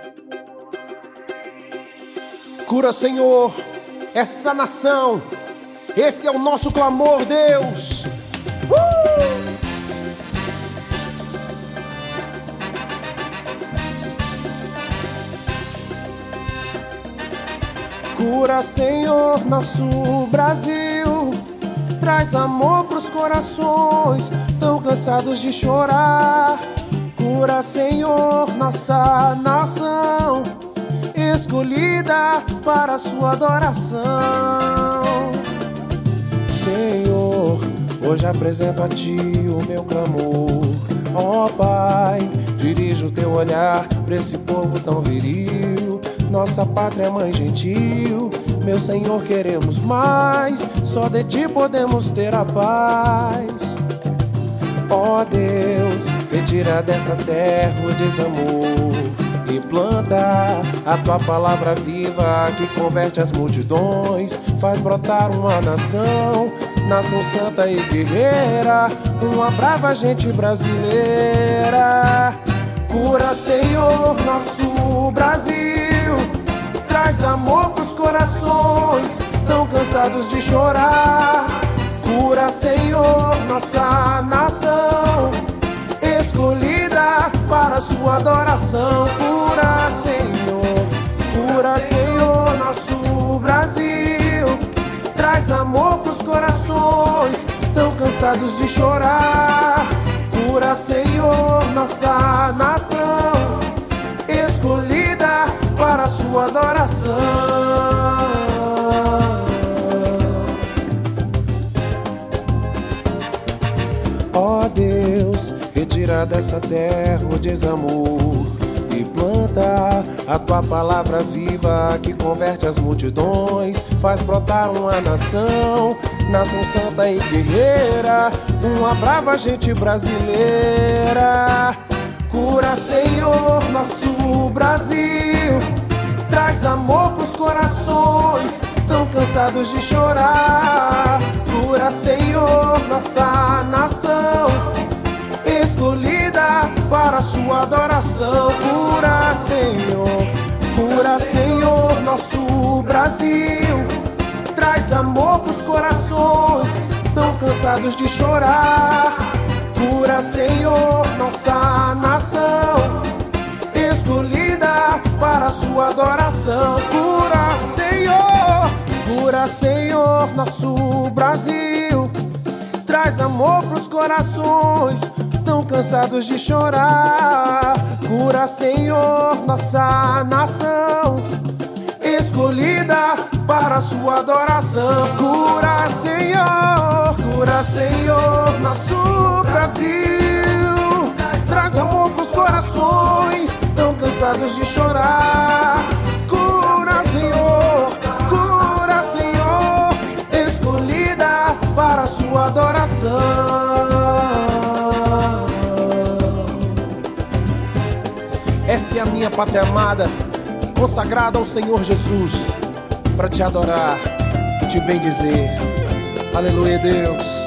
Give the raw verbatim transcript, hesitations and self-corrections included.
Cura, Senhor, essa nação. Esse é o nosso clamor, Deus. Uh! Cura, Senhor, nosso Brasil. Traz amor pros corações tão cansados de chorar. Cura, Senhor, nossa nação, escolhida para a sua adoração. Senhor, hoje apresento a Ti o meu clamor. Ó Pai, dirige o Teu olhar pra esse povo tão viril. Nossa pátria mãe gentil, meu Senhor, queremos mais. Só de Ti podemos ter a paz. Ó Deus, retira dessa terra o desamor e planta a Tua palavra viva que converte as multidões. Faz brotar uma nação, nação santa e guerreira, uma brava gente brasileira. Cura, Senhor, nosso Brasil. Traz amor pros corações tão cansados de chorar. Cura, Senhor, nossa nação, escolhida para a sua adoração. Cura, Senhor, cura, Senhor, nosso Brasil. Traz amor pros corações tão cansados de chorar. Cura, Senhor, nossa nação, escolhida para a sua adoração. Ó Deus, retira dessa terra o desamor e planta a Tua palavra viva que converte as multidões. Faz brotar uma nação, nação santa e guerreira, uma brava gente brasileira. Cura, Senhor, nosso Brasil. Traz amor pros corações tão cansados de chorar. Cura, Senhor, nossa nação, escolhida para a sua adoração. Cura, Senhor, cura, Senhor, nosso Brasil. Traz amor pros corações tão cansados de chorar. Cura, Senhor, nossa nação, escolhida para a sua adoração. Cura, Senhor, cura, Senhor, nosso Brasil. Traz amor pros corações tão cansados de chorar. Cura, Senhor, nossa nação, escolhida para a sua adoração. Cura, Senhor, cura, Senhor, nosso Brasil. Traz amor pros corações tão cansados de chorar. Cura, Senhor, cura, Senhor, escolhida para a sua adoração. Essa é a minha pátria amada, consagrada ao Senhor Jesus, para Te adorar e Te bendizer. Aleluia, Deus.